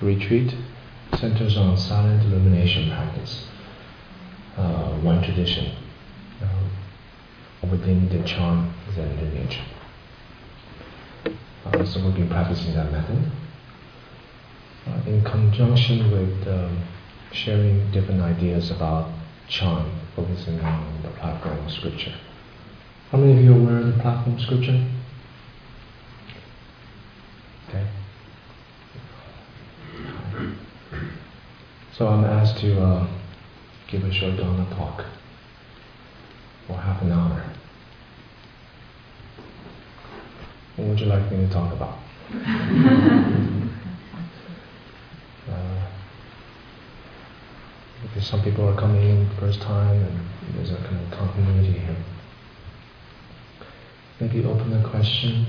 retreat centers on silent illumination practice, one tradition within the Chan Zen lineage. So we've been practicing that method in conjunction with sharing different ideas about Chan, focusing on the platform scripture. How many of you are aware of the platform scripture? Okay. So I'm asked to give a short Dharma talk for half an hour. What would you like me to talk about? Because some people are coming in first time and there's a kind of continuity here. Maybe open the question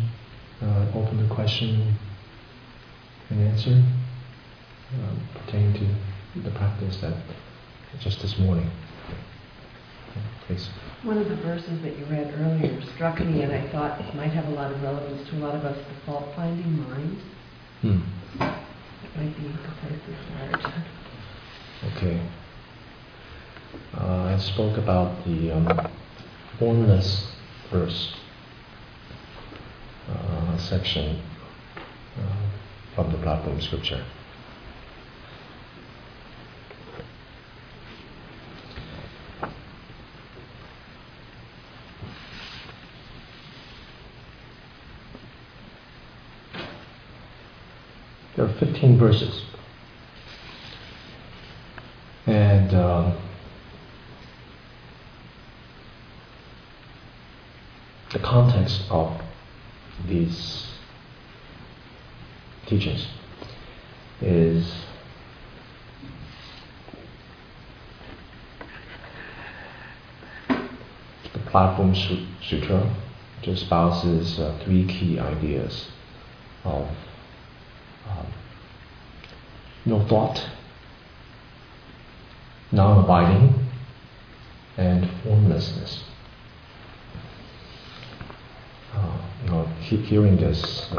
and answer pertaining to the practice that just this morning. Please. One of the verses that you read earlier struck me, and I thought it might have a lot of relevance to a lot of us, the fault-finding mind. That might be the place to start. Okay. I spoke about the formless verse section from the platform scripture. There are 15 verses, and the context of these teachings is the Platform Sutra, which espouses 3 key ideas of no thought, non-abiding, and formlessness. Hearing this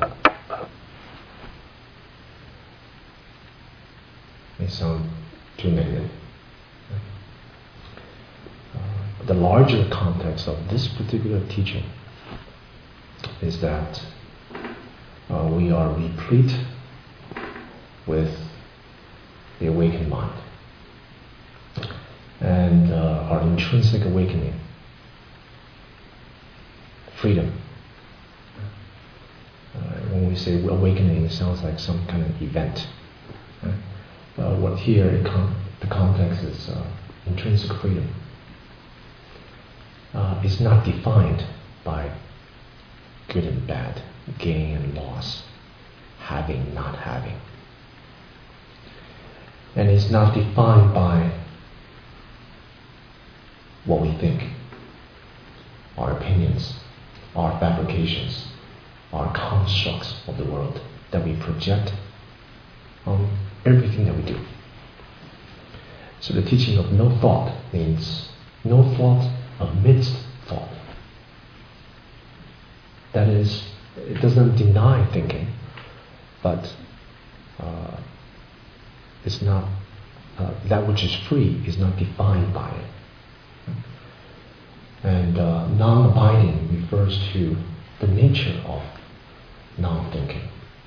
may sound too negative. The larger context of this particular teaching is that we are replete with the awakened mind. And our intrinsic awakening, freedom. When we say awakening, it sounds like some kind of event. What here, the context is intrinsic freedom. It's not defined by good and bad, gain and loss, having, not having. And it's not defined by what we think, our opinions, our fabrications, our constructs of the world that we project on everything that we do. So the teaching of no thought means no thought amidst thought. That is, it doesn't deny thinking, but it's not that which is free is not defined by it. And non-abiding refers to the nature of non-thinking.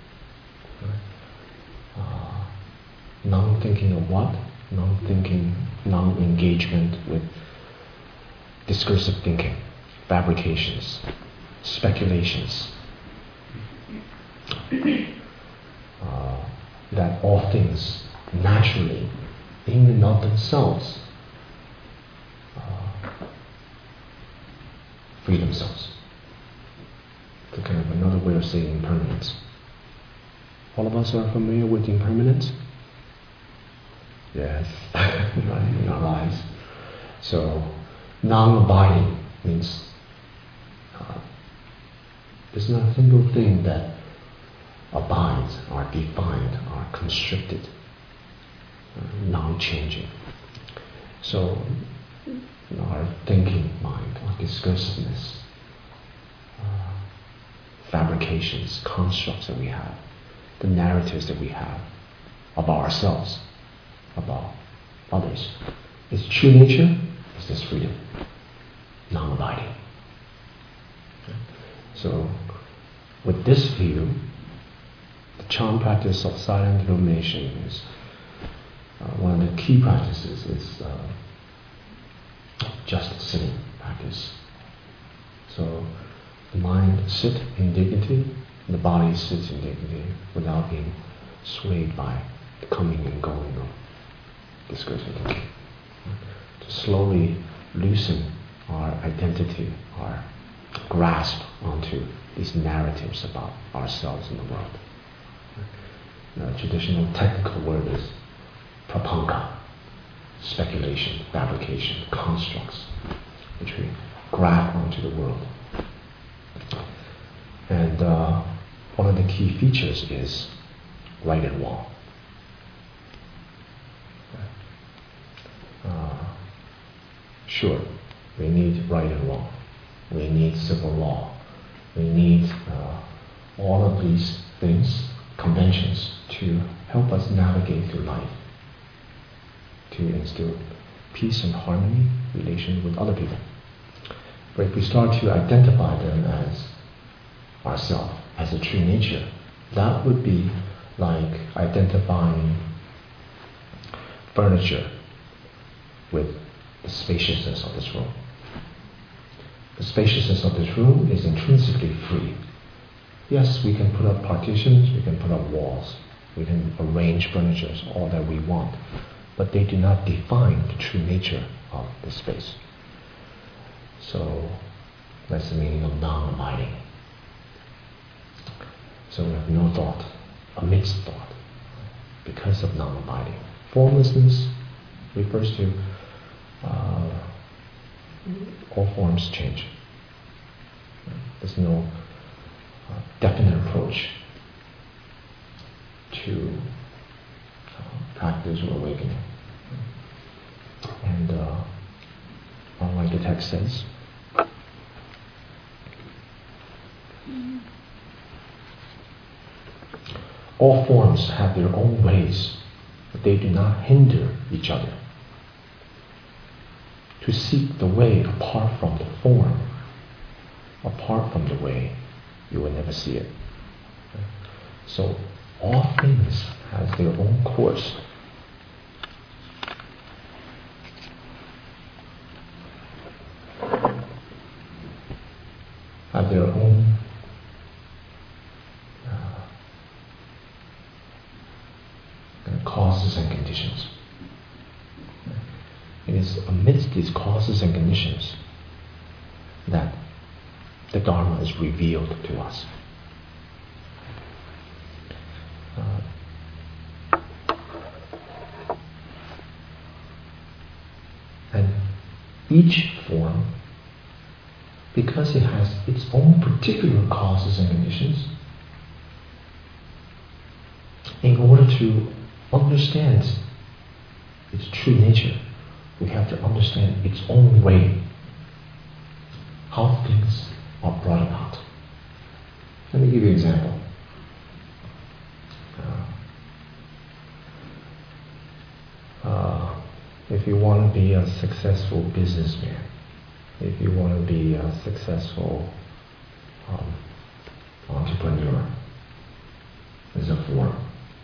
Non-thinking of what? Non-thinking, non-engagement with discursive thinking, fabrications, speculations. That all things naturally, in and of themselves, free themselves. It's kind of another way of saying impermanence. All of us are familiar with impermanence? Yes, right, in our lives. So, non-abiding means there's not a single thing that abides, or defined, or constricted, non-changing. So, our thinking mind, our discursiveness, fabrications, constructs that we have, the narratives that we have, about ourselves, about others. Its true nature is this freedom, non-abiding. So, with this view, the Chan practice of silent illumination is one of the key practices is just sitting practice. So the mind sits in dignity, the body sits in dignity without being swayed by the coming and going of discursive thinking. To slowly loosen our identity, our grasp onto these narratives about ourselves and the world. The traditional technical word is prapanka, speculation, fabrication, constructs, which we grab onto the world. And one of the key features is right and wrong. Sure, we need right and wrong. We need civil law. We need all of these things, conventions, to help us navigate through life, to instill peace and harmony, relation with other people. But if we start to identify them as ourselves, as a true nature, that would be like identifying furniture with the spaciousness of this room. The spaciousness of this room is intrinsically free. Yes, we can put up partitions, we can put up walls, we can arrange furniture all that we want, but they do not define the true nature of the space. So that's the meaning of non-abiding. So we have no thought amidst thought because of non-abiding. Formlessness refers to all forms change. There's no definite approach to practice or awakening. And like the text says, all forms have their own ways, but they do not hinder each other. To seek the way apart from the form, apart from the way, you will never see it. So all things have their own course. Have their own causes and conditions. It is amidst these causes and conditions that the Dharma is revealed to us. And each form, because it has its own particular causes and conditions, in order to understand its true nature, we have to understand its own way, how things are brought about. Let me give you an example. If you want to be a successful businessman, if you want to be a successful entrepreneur, there's a form.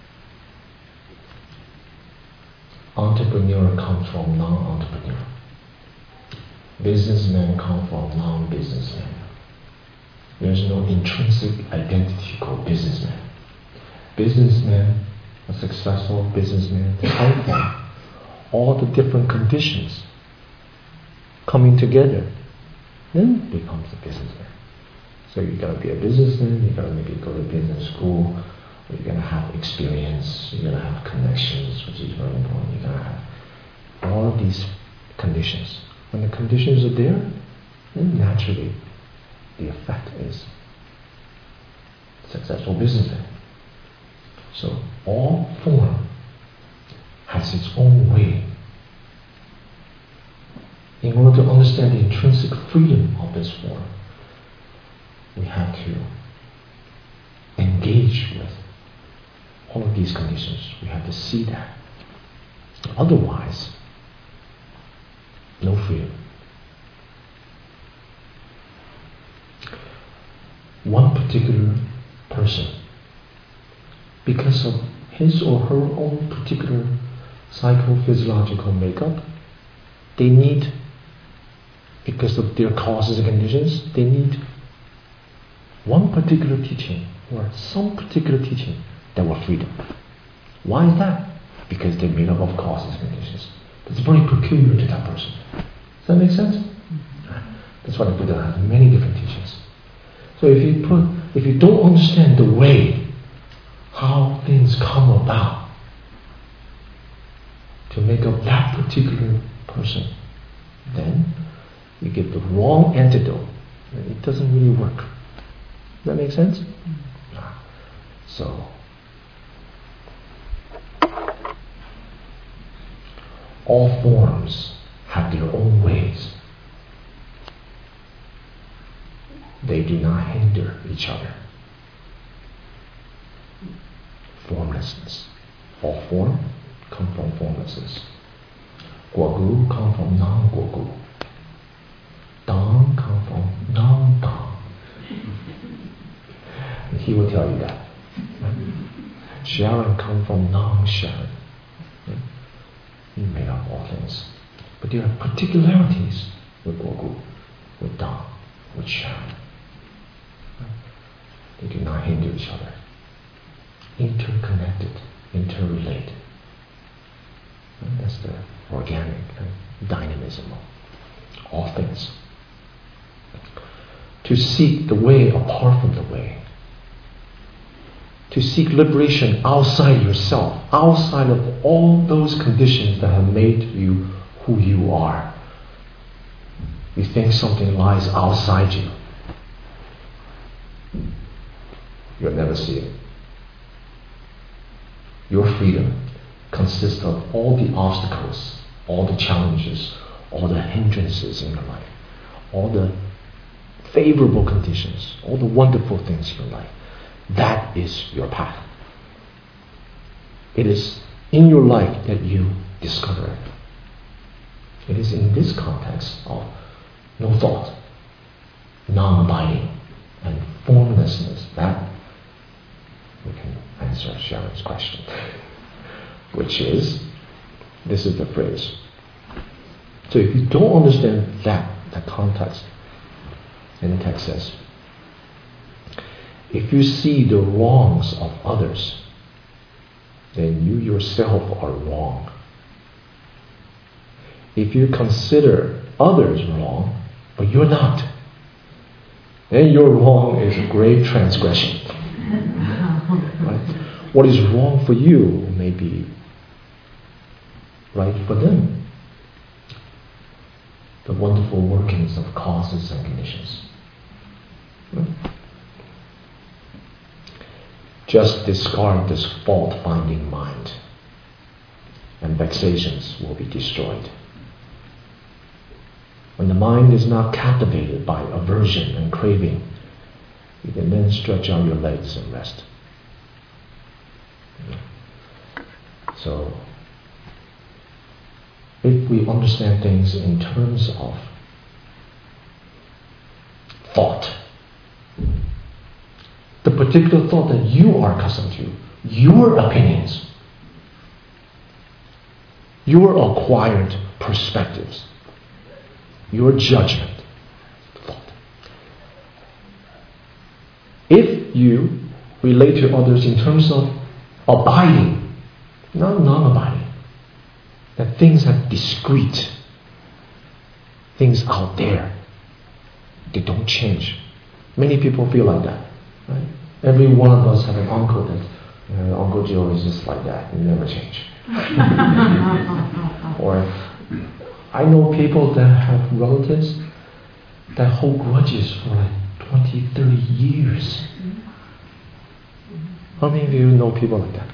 Entrepreneur comes from non-entrepreneur. Businessman comes from non-businessman. There's no intrinsic identity called businessman. Businessman, a successful businessman, come from all the different conditions coming together, then becomes a businessman. So you gotta be a businessman, you gotta maybe go to business school, you're gonna have experience, you're gonna have connections, which is very important. You're gonna have all of these conditions. When the conditions are there, then naturally the effect is successful businessman. So all form has its own way. In order to understand the intrinsic freedom of this form, we have to engage with all of these conditions. We have to see that. Otherwise, no freedom. One particular person, because of his or her own particular psychophysiological makeup, they need, because of their causes and conditions, they need one particular teaching or some particular teaching that will free them. Why is that? Because they're made up of causes and conditions. It's very peculiar to that person. Does that make sense? That's why the Buddha has many different teachings. So if you don't understand the way how things come about to make up that particular person, then you get the wrong antidote. It doesn't really work. Does that make sense? So, all forms have their own ways. They do not hinder each other. Formlessness. All form come from formlessness. Guogu come from non-guogu. Dang come from non-dang. And he will tell you that. Sharon come from non-Sharon. He made up all things. But there are particularities with Guogu, with Dang, with Sharon. They do not hinder each other. Interconnected, interrelated. And that's the organic dynamism of all things. To seek the way apart from the way. To seek liberation outside yourself, outside of all those conditions that have made you who you are. You think something lies outside you. You'll never see it. Your freedom consists of all the obstacles, all the challenges, all the hindrances in your life, all the favorable conditions, all the wonderful things in your life. That is your path. It is in your life that you discover it. It is in this context of no thought, non-abiding, and formlessness that we can answer Sharon's question, which is, this is the phrase. So if you don't understand that context, and the text says, if you see the wrongs of others, then you yourself are wrong. If you consider others wrong, but you're not, then your wrong is a grave transgression. Right? What is wrong for you may be right for them. The wonderful workings of causes and conditions. Right? Just discard this fault-finding mind, and vexations will be destroyed. When the mind is not captivated by aversion and craving, you can then stretch out your legs and rest. So, if we understand things in terms of thought, the particular thought that you are accustomed to, your opinions, your acquired perspectives, your judgment, thought. If you relate to others in terms of abiding, not non-abiding, that things are discrete, things out there, they don't change. Many people feel like that. Right? Every one of us have an uncle that, Uncle Joe is just like that, he never change. Or I know people that have relatives that hold grudges for like 20, 30 years. How many of you know people like that?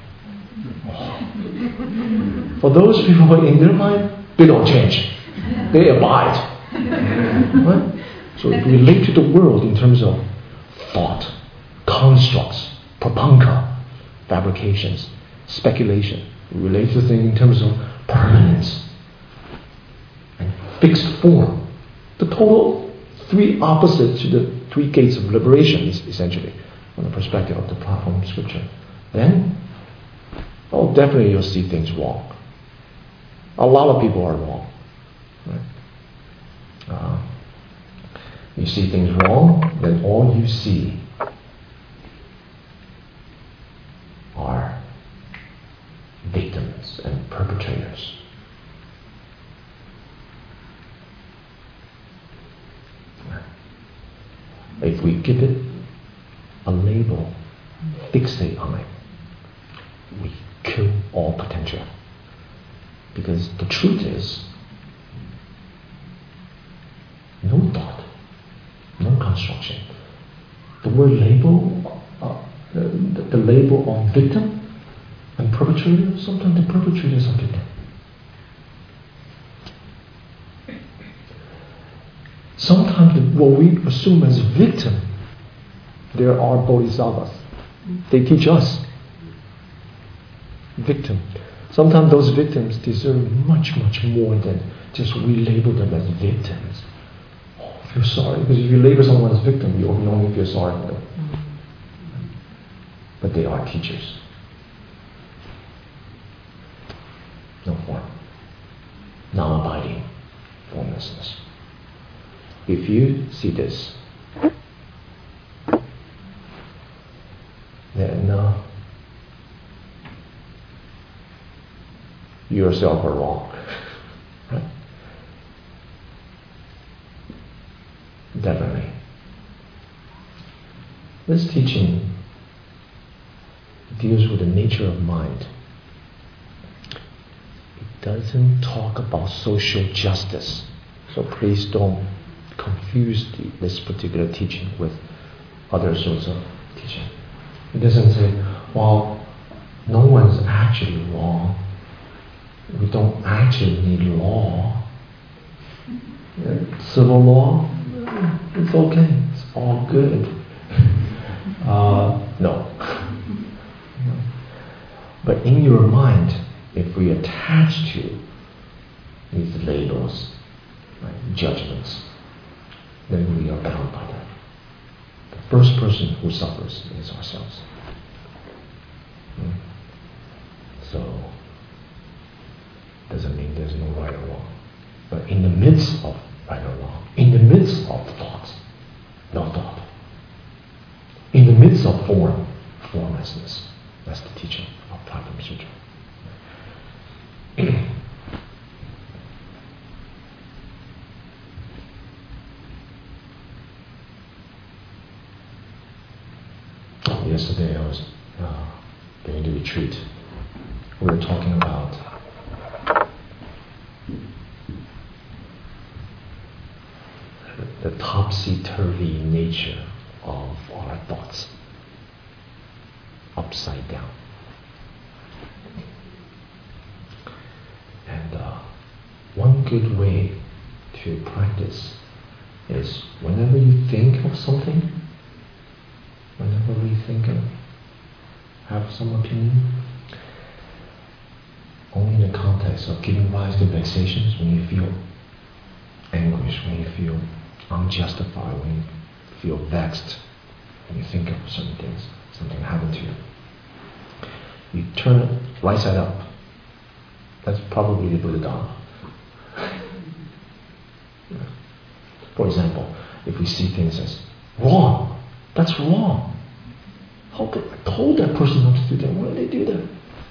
Oh. For those people in their mind, they don't change. They abide. Right? So if we relate to the world in terms of thought, constructs, prapanka, fabrications, speculation. We relate to things in terms of permanence and fixed form. The total three opposites to the three gates of liberation is essentially from the perspective of the platform of scripture. Then, definitely you'll see things wrong. A lot of people are wrong. Right? You see things wrong, then all you see are victims and perpetrators. If we give it a label, fixate on it, we kill all potential. Because the truth is, no thought, no construction. The word label, the label on victim and perpetrator, sometimes the perpetrators are victim. Sometimes what we assume as victim, there are bodhisattvas. They teach us. Victim. Sometimes those victims deserve much, much more than just we label them as victims. I feel sorry. Because if you label someone as victim, you only feel sorry for them. But they are teachers. No form. Non-abiding formlessness. If you see this, then you yourself are wrong. Right? Definitely. This teaching deals with the nature of mind. It doesn't talk about social justice. So please don't confuse this particular teaching with other sorts of teaching. It doesn't say, well, no one's actually wrong. We don't actually need law. Civil law, it's okay. It's all good. No. But in your mind, if we attach to these labels, right, judgments, then we are bound by that. The first person who suffers is ourselves. So, doesn't mean there's no right or wrong. But in the midst of right or wrong, in the midst of thoughts, no thought. In the midst of formlessness. That's the teaching of Platform Sutra. Yesterday I was going to retreat. We were talking about the topsy-turvy nature of our thoughts. Upside down. And one good way to practice is whenever you think of something, whenever we think of, have some opinion, only in the context of giving rise to vexations, when you feel anguish, when you feel unjustified, when you feel vexed, when you think of certain things, something happened to you. You turn it right side up. That's probably the Buddha Dharma. For example, if we see things as wrong, that's wrong. How could I told that person not to do that? Why did they do that?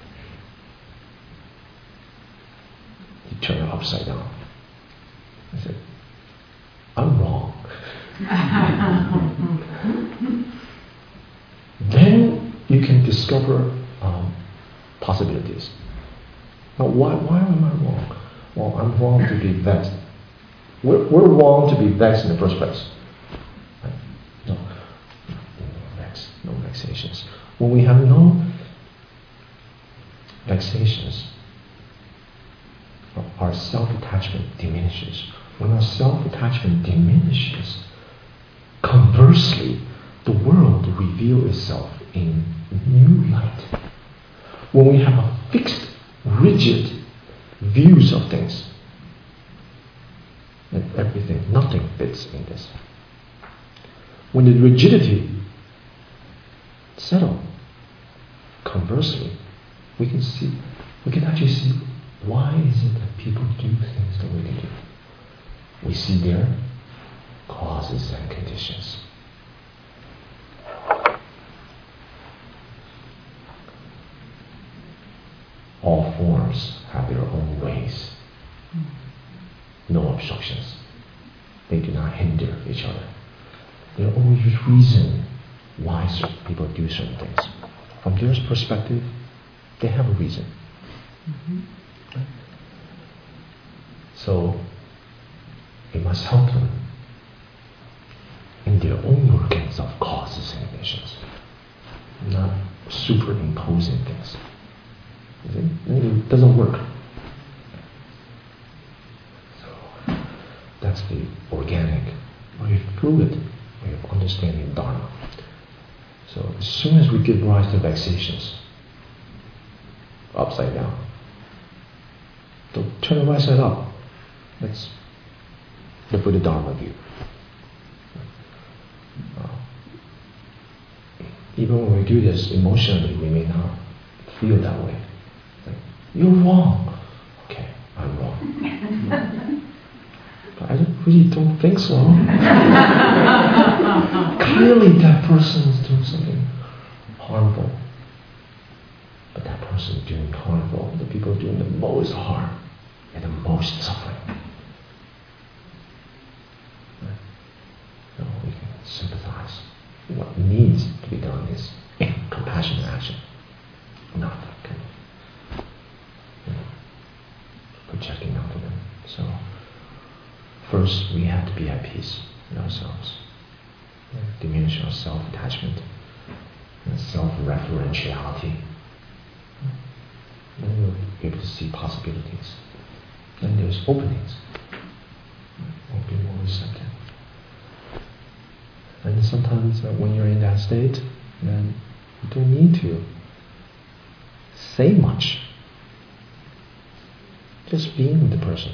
You turn it upside down. I said, I'm wrong. Then you can discover possibilities. Now, why am I wrong? Well, I'm wrong to be vexed. We're wrong to be vexed in the first place. Right? No vexations. When we have no vexations, our self-attachment diminishes. When our self-attachment diminishes, conversely, the world reveals itself in new light. When we have a fixed, rigid views of things, and everything, nothing fits in this. When the rigidity settles, conversely, we can actually see why is it that people do things the way they do. We see their causes and conditions. All forms have their own ways. No obstructions. They do not hinder each other. There are always reason why certain people do certain things. From their perspective, they have a reason. Right? So, we must help them in their own workings of causes and conditions, not superimposing things. It doesn't work. So, that's the organic, very fluid way of understanding Dharma. So as soon as we give rise to vexations, upside down, don't turn it right side up. Let's the Buddha Dharma view. Even when we do this emotionally, we may not feel that way. Like, you're wrong. Okay, I'm wrong. But I really don't think so. Clearly that person is doing something harmful. But that person is doing harmful. The people doing the most harm and the most suffering. Right? So we can sympathize. What needs to be done is compassionate action, not kind of projecting onto them. So first we have to be at peace with ourselves. Diminish our self-attachment and self-referentiality. Then we'll be able to see possibilities. Then there's openings. We'll be more receptive. And sometimes when you're in that state, then you don't need to say much. Just being with the person.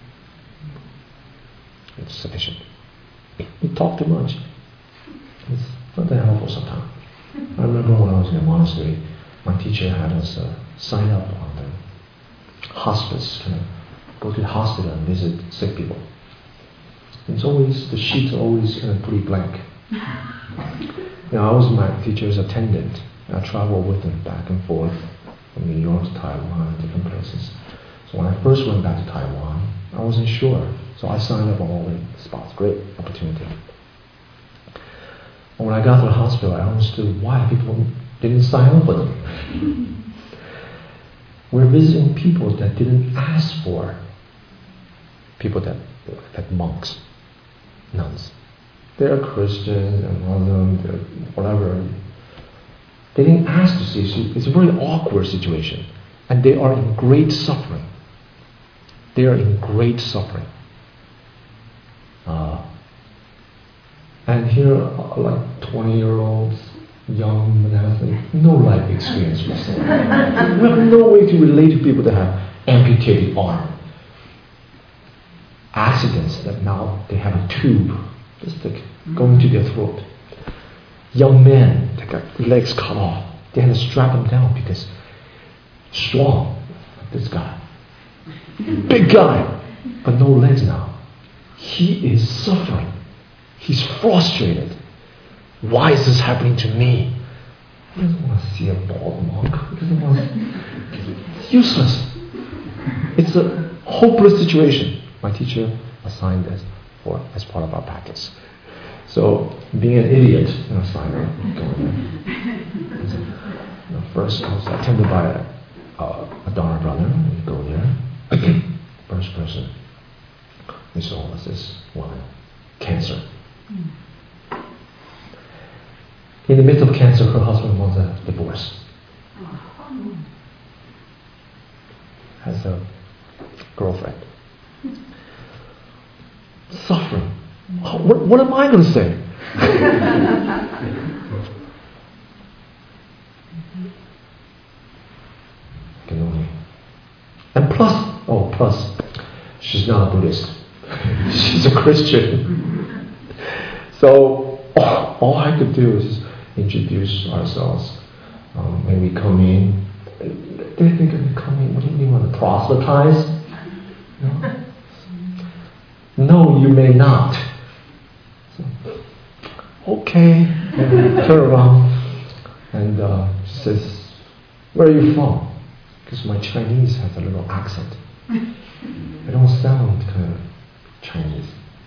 It's sufficient. You talk too much. It's not that helpful sometimes. I remember when I was in a monastery, my teacher had us sign up on the hospice, go to the hospital and visit sick people. It's always, the sheets are always pretty blank. I was my teacher's attendant. I traveled with him back and forth from New York to Taiwan, different places. So when I first went back to Taiwan, I wasn't sure. So I signed up on all the spots. Great opportunity. And when I got to the hospital, I understood why people didn't sign up for them. We're visiting people that didn't ask for. People that monks, nuns. They're Christians and Muslims, whatever. They didn't ask to see. So it's a very awkward situation. And they are in great suffering. They are in great suffering. And here are like 20-year-olds, young monastics, no life experience whatsoever. We have no way to relate to people that have amputated arm. Accidents that now they have a tube just like going to their throat. Young men that got legs cut off. They had to strap them down because strong, like this guy. Big guy, but no legs now. He is suffering. He's frustrated. Why is this happening to me? He doesn't want to see a bald monk. He doesn't want to... It's useless. It's a hopeless situation. My teacher assigned this as part of our practice. So, being an idiot, assigned first I was attended by a Dharma brother. We go there. First person we saw was this woman, cancer. In the midst of cancer, her husband was a divorce. Has a girlfriend. Suffering. What am I going to say? Can only. And plus, she's not a Buddhist. She's a Christian. So all I could do is introduce ourselves. When we come in, they're going to come in. What do you want to proselytize? No, you may not. So, okay. And turn around, and she says, "Where are you from?" Because my Chinese has a little accent. I don't sound kind of Chinese.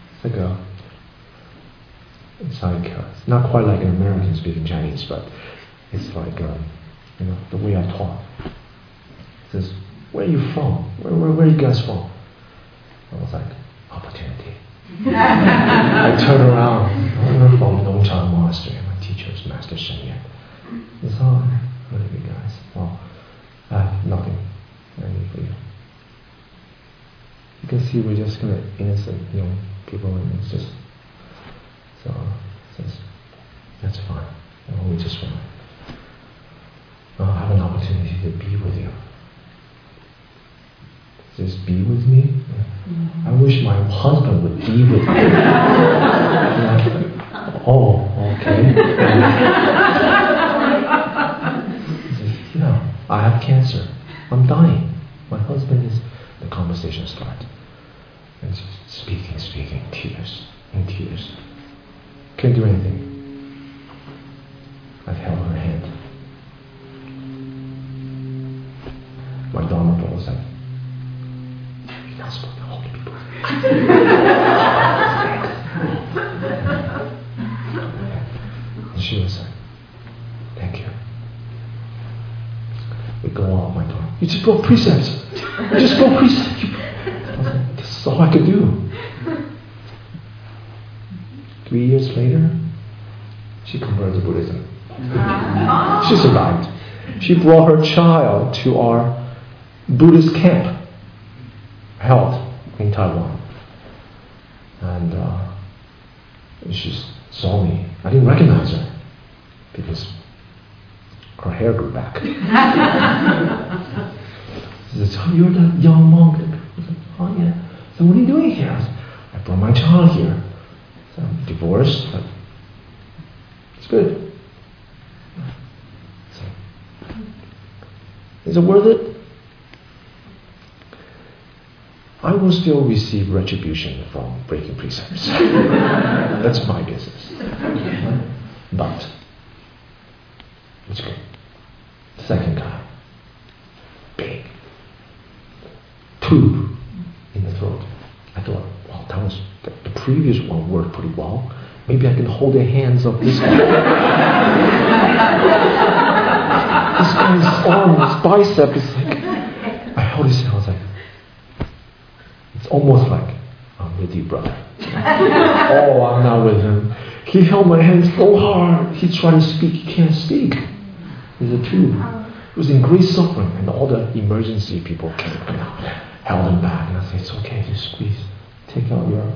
It's not quite like an American speaking Chinese, but it's like the way I talk. It says, "Where are you from? Where are you guys from?" I was like, "Opportunity." I turn around. We're from Nongchang Monastery. My teacher is Master Shen Yan. He says, "Oh, what are you guys?" "Well, I have nothing. I need for you." You can see we're just kind of innocent young people, and it's just so. Says, "That's fine. We just want to have an opportunity to be with you." Just be with me? Mm-hmm. I wish my husband would be with me. Oh, okay. No, I have cancer. I'm dying. My husband is... The conversation starts. And she's speaking, tears. Can't do anything. I've held her hand. My Dharma Buddha was like, "You're not supposed to hold people." And she was like, "Thank you." We go out my door. "You just broke precepts. You just broke precepts." I was like, "This is all I could do." 3 years later, she converted to Buddhism. She survived. She brought her child to our Buddhist camp held in Taiwan. And she saw me. I didn't recognize her because her hair grew back. She says, "Oh, you're that young monk." I said, "Oh, yeah." So what are you doing here? I said, "I brought my child here. So I'm divorced, but it's good." So, is it worth it? I will still receive retribution from breaking precepts. That's my business. But it's good. The second guy, big, tube in the throat. I thought, well, that was the previous one worked pretty well. Maybe I can hold the hands of this guy. This guy's arm, his bicep is like. I held his hand. I was like, it's almost like I'm with you, brother. Oh, I'm not with him. He held my hand so hard. He tried to speak. He can't speak. He's a tube. He was in great suffering, and all the emergency people came and held him back. And I said, "It's okay, just squeeze. Take out your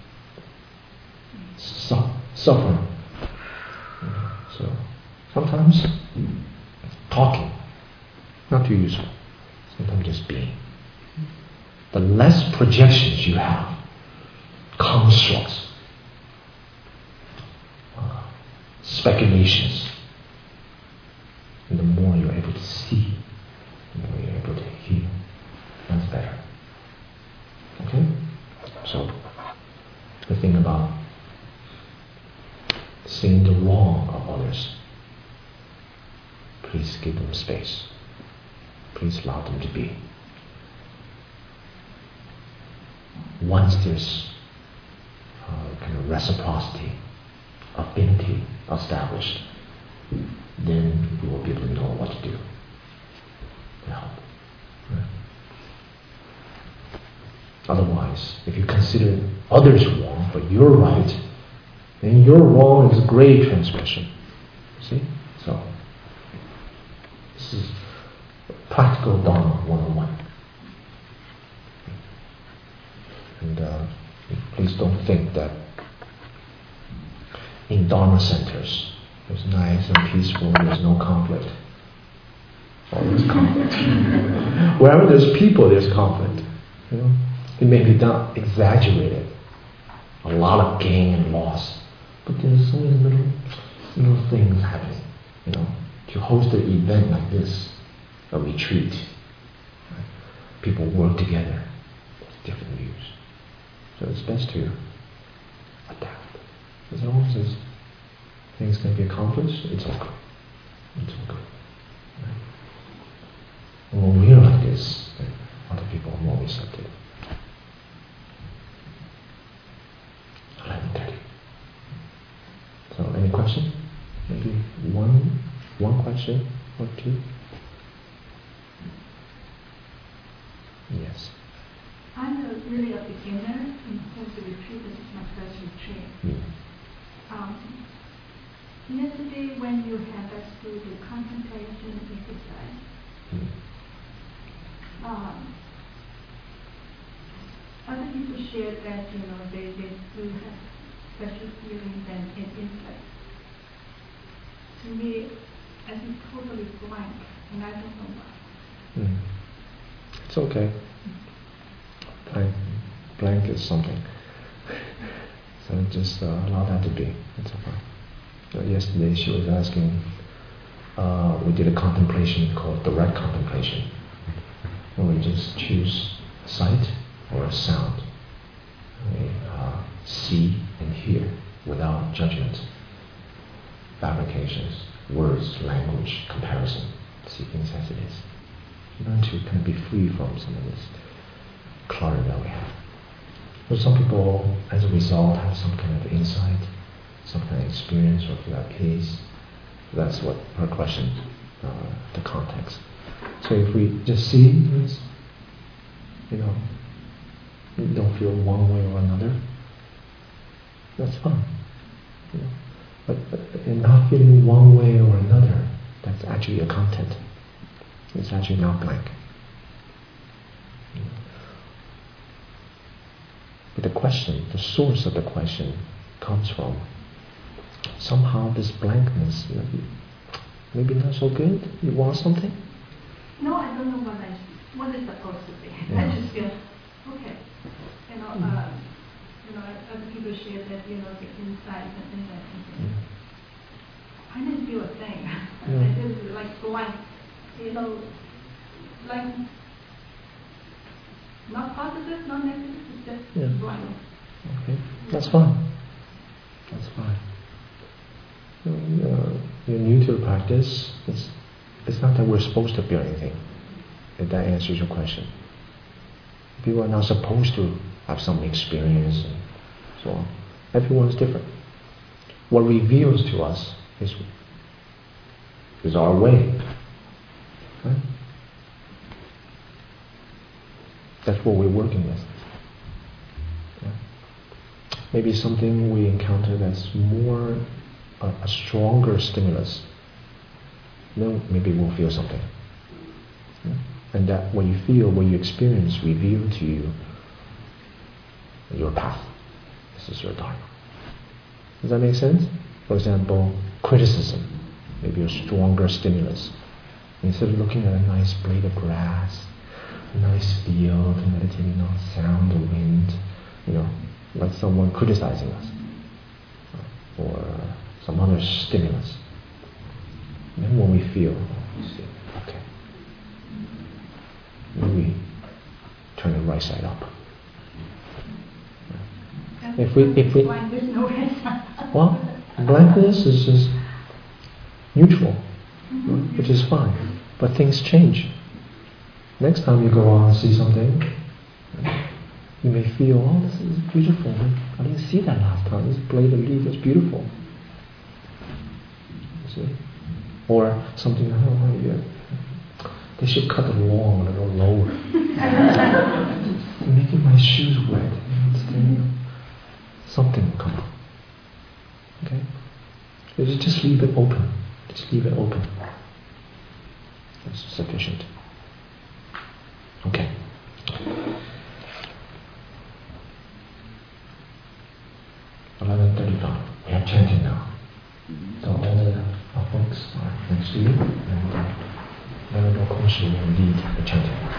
suffering." So sometimes talking, not too useful. Sometimes just being. The less projections you have, constructs, speculations, and the more you're able to see, the more you're able to hear. That's better. Okay? So, the thing about seeing the wrong of others, please give them space. Please allow them to be. Once there's kind of reciprocity, affinity established, then you will be able to know what to do to help. Right? Otherwise, if you consider others wrong, but you're right, then your wrong is grave transgression. See? So, this is practical Dharma 101. And please don't think that in Dharma centers. It's nice and peaceful, there's no conflict. Or there's conflict. Wherever there's people, there's conflict. You know? It may be done exaggerated. A lot of gain and loss. But there's so many little things happening. You know, to host an event like this, a retreat, right? People work together. There's different views. So it's best to adapt. As long as things can be accomplished, it's all good. It's all good. Right? And when we're like this, then other people are more receptive. 11:30. So any question? Maybe one question or two? Yes. I'm really a beginner in terms of retreat. This is my first retreat. Yesterday when you had us do the contemplation exercise, other people shared that they do have special feelings and insights. To me, I think totally blank, and I don't know why. It's okay. Blank is something. So just allow that to be. It's okay. So yesterday she was asking, we did a contemplation called direct contemplation. And we just choose a sight or a sound. We see and hear without judgment, fabrications, words, language, comparison, see things as it is. Learn to kind of be free from some of this clutter that we have. But some people, as a result, have some kind of insight, some kind of experience, or feel at peace. That's what her question, the context. So if we just see, you don't feel one way or another, that's fine. But in not feeling one way or another, that's actually a content. It's actually not blank. But the question, the source of the question comes from somehow this blankness, maybe not so good. You want something? No, I don't know what it's supposed to be. Yeah. I just feel okay. Other people share that the insights and things like that. I didn't feel a thing. I just like blank. Like not positive, not negative, it's just blank. Okay, that's fine. That's fine. You're new to the practice. It's not that we're supposed to feel anything. If that answers your question. People are not supposed to have some experience and so on. Everyone's different. What reveals to us is our way. Right? That's what we're working with. Yeah. Maybe something we encounter that's more a stronger stimulus. Then maybe we'll feel something. Yeah. And that what you feel, what you experience, reveal to you your path. This is your dharma. Does that make sense? For example, criticism, maybe a stronger stimulus. Instead of looking at a nice blade of grass, a nice field, and meditating on sound, the wind, like someone criticizing us, or some other stimulus. Then when we feel, you see, okay, then we turn it right side up. If we well, blankness is just neutral, which is fine. But things change. Next time you go out and see something, you may feel, oh, this is beautiful. I didn't see that last time. This blade of leaf is beautiful. You see? Or something, they should cut the lawn a little lower. Making my shoes wet. Something will come up. Okay? Just leave it open. Just leave it open. That's sufficient. Okay. 11:35. We have chanting now. to you, and Venerable Kongshi will lead the chanting.